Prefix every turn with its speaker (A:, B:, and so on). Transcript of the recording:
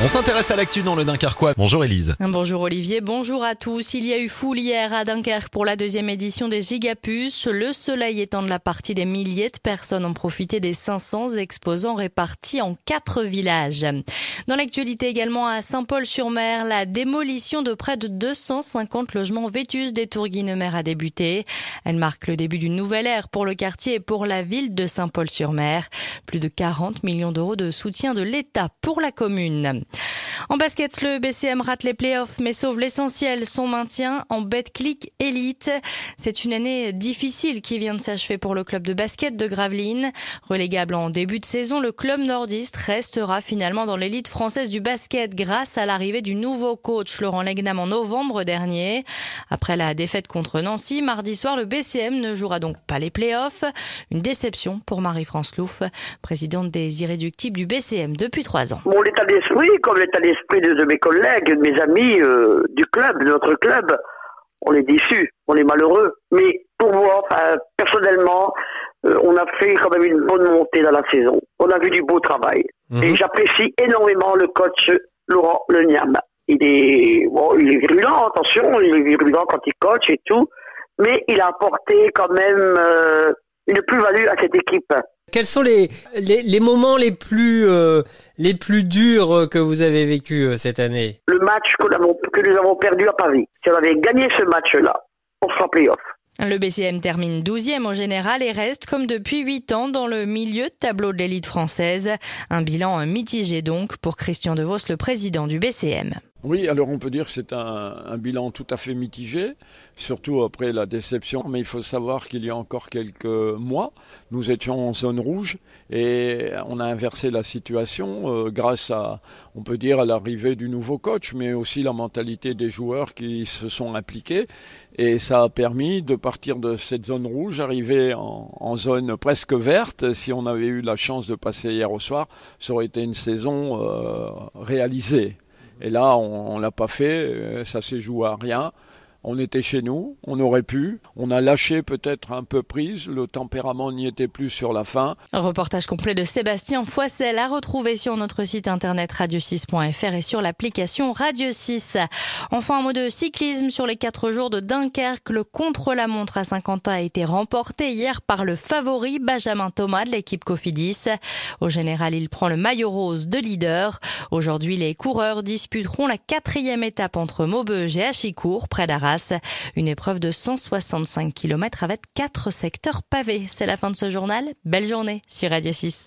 A: On s'intéresse à l'actu dans le Dunkerquois. Bonjour Élise.
B: Bonjour Olivier, bonjour à tous. Il y a eu foule hier à Dunkerque pour la deuxième édition des Gigapuces. Le soleil étant de la partie, des milliers de personnes ont profité des 500 exposants répartis en 4 villages. Dans l'actualité également à Saint-Paul-sur-Mer, la démolition de près de 250 logements vétus des Tourguinemer a débuté. Elle marque le début d'une nouvelle ère pour le quartier et pour la ville de Saint-Paul-sur-Mer. Plus de 40 millions d'euros de soutien de l'État pour la commune. En basket, le BCM rate les playoffs mais sauve l'essentiel, son maintien en Betclic Elite. C'est une année difficile qui vient de s'achever pour le club de basket de Gravelines. Relégable en début de saison, le club nordiste restera finalement dans l'élite française du basket grâce à l'arrivée du nouveau coach Laurent Legnam en novembre dernier. Après la défaite contre Nancy, mardi soir, le BCM ne jouera donc pas les playoffs. Une déception pour Marie-France Louf, présidente des Irréductibles du BCM depuis 3 ans.
C: Mon état d'esprit, comme l'état d'esprit de mes collègues, de mes amis du club, de notre club, on est déçus, on est malheureux. Mais pour moi, personnellement, on a fait quand même une bonne montée dans la saison. On a vu du beau travail. Et j'apprécie énormément le coach Laurent Legnam. Il est virulent, attention, il est virulent quand il coach et tout, mais il a apporté quand même une plus-value à cette équipe.
D: Quels sont les moments les plus durs que vous avez vécu cette année?
C: Le match que nous avons perdu à Paris. Si on avait gagné ce match-là, on sera play-off.
B: Le BCM termine 12e au général et reste comme depuis 8 ans dans le milieu de tableau de l'élite française. Un bilan mitigé donc pour Christian Devos, le président du BCM.
E: Oui, alors on peut dire que c'est un bilan tout à fait mitigé, surtout après la déception. Mais il faut savoir qu'il y a encore quelques mois, nous étions en zone rouge et on a inversé la situation grâce à, on peut dire, à l'arrivée du nouveau coach, mais aussi la mentalité des joueurs qui se sont impliqués. Et ça a permis de partir de cette zone rouge, arriver en zone presque verte. Si on avait eu la chance de passer hier au soir, ça aurait été une saison réalisée. Et là, on l'a pas fait, ça s'est joué à rien. On était chez nous, on aurait pu. On a lâché peut-être un peu prise, le tempérament n'y était plus sur la fin.
B: Un reportage complet de Sébastien Foissel à retrouver sur notre site internet radio6.fr et sur l'application Radio 6. Enfin, un mot de cyclisme sur les 4 jours de Dunkerque. Le contre-la-montre à Saint-Quentin a été remporté hier par le favori Benjamin Thomas de l'équipe Cofidis. Au général, il prend le maillot rose de leader. Aujourd'hui, les coureurs disputeront la 4e étape entre Maubeuge et Achicourt, près d'Arras. Une épreuve de 165 km avec 4 secteurs pavés. C'est la fin de ce journal. Belle journée sur Radio 6.